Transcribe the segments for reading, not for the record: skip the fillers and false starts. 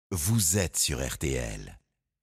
Vous êtes sur RTL.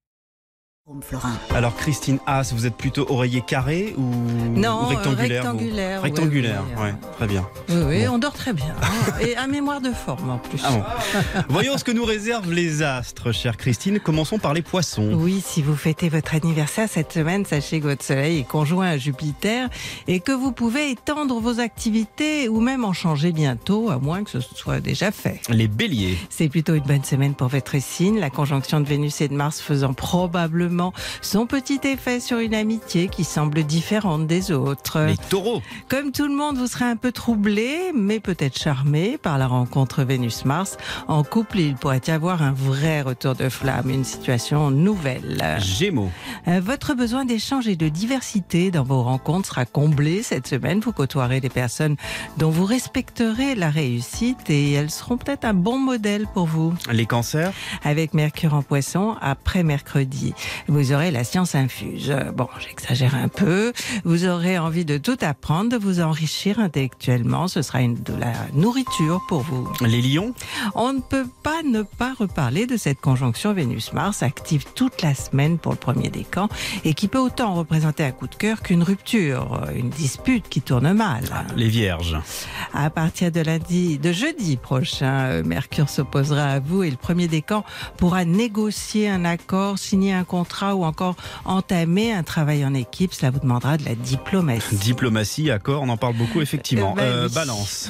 Florin. Alors Christine Haas, vous êtes plutôt oreiller carré ou Non, rectangulaire rectangulaire. Rectangulaire, Oui, ouais, très bien. Oui, Bon. on dort très bien. Et à mémoire de forme en plus. Ah bon. Voyons ce que nous réservent les astres, chère Christine. Commençons par les poissons. Oui, si vous fêtez votre anniversaire cette semaine, sachez que votre soleil est conjoint à Jupiter et que vous pouvez étendre vos activités ou même en changer bientôt, à moins que ce soit déjà fait. Les béliers. C'est plutôt une bonne semaine pour votre signe, la conjonction de Vénus et de Mars faisant probablement son petit effet sur une amitié qui semble différente des autres. Les taureaux. Comme tout le monde, vous serez un peu troublé, mais peut-être charmé par la rencontre Vénus-Mars. En couple, il pourrait y avoir un vrai retour de flamme, une situation nouvelle. Gémeaux. Votre besoin d'échange et de diversité dans vos rencontres sera comblé cette semaine. Vous côtoierez des personnes dont vous respecterez la réussite et elles seront peut-être un bon modèle pour vous. Les cancers. Avec Mercure en Poisson, après mercredi, vous aurez la science infuse. Bon, j'exagère un peu. Vous aurez envie de tout apprendre, de vous enrichir intellectuellement. Ce sera de la nourriture pour vous. Les lions. On ne peut pas ne pas reparler de cette conjonction Vénus-Mars active toute la semaine pour le premier décan et qui peut autant représenter un coup de cœur qu'une rupture, une dispute qui tourne mal. Les vierges. À partir de jeudi prochain, Mercure s'opposera à vous et le premier décan pourra négocier un accord, signer un contrat ou encore entamer un travail en équipe. Cela vous demandera de la diplomatie. Diplomatie, accord, on en parle beaucoup effectivement. Oui. Balance.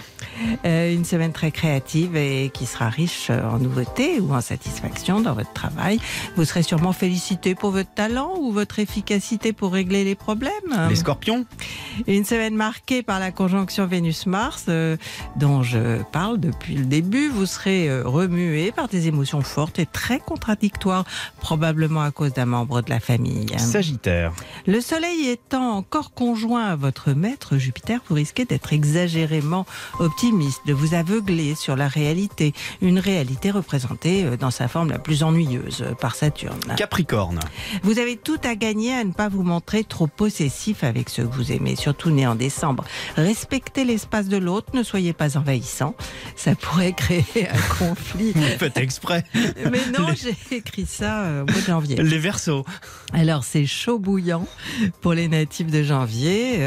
Une semaine très créative et qui sera riche en nouveautés ou en satisfaction dans votre travail. Vous serez sûrement félicité pour votre talent ou votre efficacité pour régler les problèmes. Les scorpions. Une semaine marquée par la conjonction Vénus-Mars dont je parle depuis le début. Vous serez remué par des émotions fortes et très contradictoires, probablement à cause d'un membre de la famille. Sagittaire. Le soleil étant encore conjoint à votre maître Jupiter, vous risquez d'être exagérément optimiste, de vous aveugler sur la réalité. Une réalité représentée dans sa forme la plus ennuyeuse par Saturne. Capricorne. Vous avez tout à gagner à ne pas vous montrer trop possessif avec ceux que vous aimez, surtout né en décembre. Respectez l'espace de l'autre, ne soyez pas envahissant. Ça pourrait créer un conflit. Vous faites exprès. Mais non, j'ai écrit ça au mois de janvier. Les Verseaux. Alors, c'est chaud bouillant pour les natifs de janvier.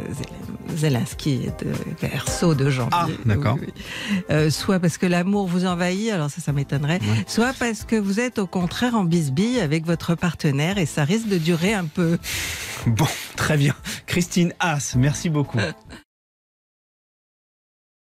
Zelensky est de Verseau de janvier. Ah, d'accord. Oui. Soit parce que l'amour vous envahit, alors ça m'étonnerait. Ouais. Soit parce que vous êtes au contraire en bisbille avec votre partenaire et ça risque de durer un peu. Bon, très bien. Christine Haas, merci beaucoup.